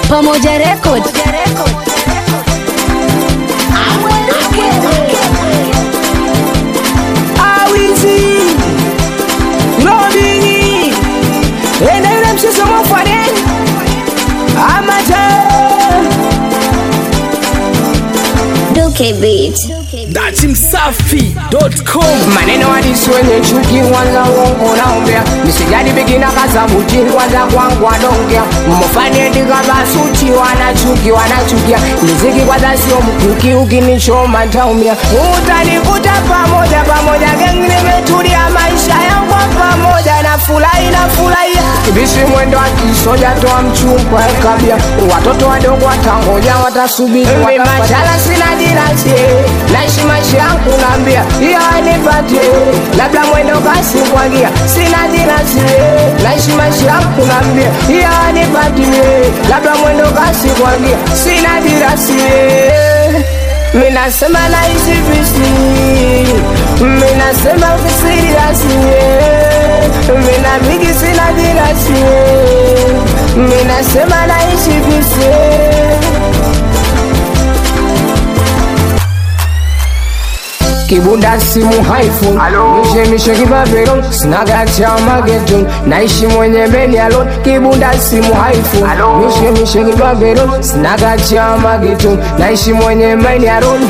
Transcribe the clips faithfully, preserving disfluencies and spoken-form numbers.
Pamoja Record. Awizi Robini Enda yule mshiso mwafwane Amata Duke Beat Dati Msafi dot com. maneno hadisi wenye chuki kwanza uongo naombea misijadi bigina kasabuti kwanza kwangu wadongea mofani ndika basuti wanachuki wanachukia miziki kwanza sio mkuki ukinishoma ntaumia utanikuta pamoja pamoja gengi nimetulia maisha yangu pamoja na furahi na furahia kibishi mwendo akisoja toa mchumba kabia watoto wadogo watangoja watasubiri machala sina dirasi naishi maisha yangu naambia hiyo anipate labda mwendo kasi kwangia sina dirasi naishi maisha yangu naambia hiyo anipate labda mwendo kasi kwangia sina dirasi minasema naishi visi minasema visiri rasi mina bigi sina dirasi minasema naishi visi Kibunda simu haifu Mishe mishe kibabero Sinaga chama getu Naishi mwenye beni alon Kibunda simu haifu Mishe mishe kibabero Sinaga chama getu Naishi mwenye beni alon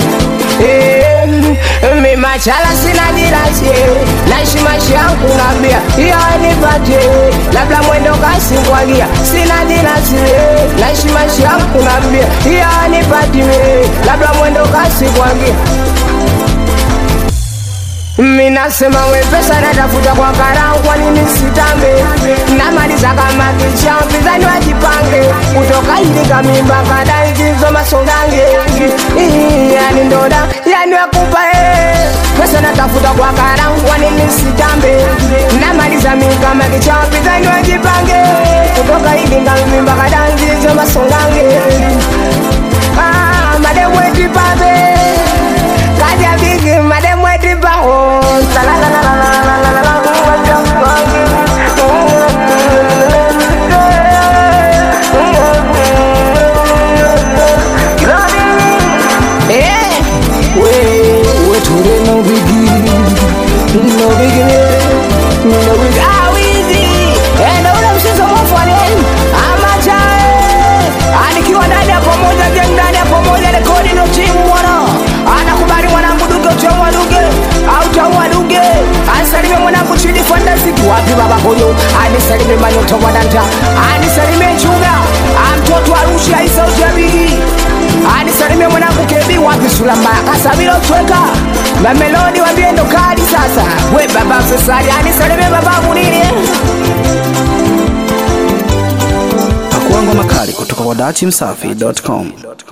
Mi machala sina dirasi Naishi maisha yangu nabia hiyo anipate labda mwendo kasi kwangia sina dirasi Naishi maisha yangu nabia hiyo anipate labda mwendo kasi kwangia minasema wepesa natafuta kwa karau kwa nini sitambe namaliza kama kicha mpizani wajipange kutoka ilika mimba kada ikizo masongange yani ndoda yani wakupa ee pesa natafuta kwa karau kwa nini sitambe namaliza mimba kama kicha mpizani wajipange kutoka ilika mimba kada ikizo masongange ah mademu etipabe kaja bigi mademu etipabe la la la la la la la la la wapi baba koyo anisalime manyoto wadanta anisalime chunga mtoto Arusha isa ujabigi anisalime mwanangu kebi wapi sulamba kasabilo tweka mamelodi wambie ndo kali sasa we baba sasari anisalime babangu nini Pakuangwa makali kutoka kwa Dati Msafi dot com.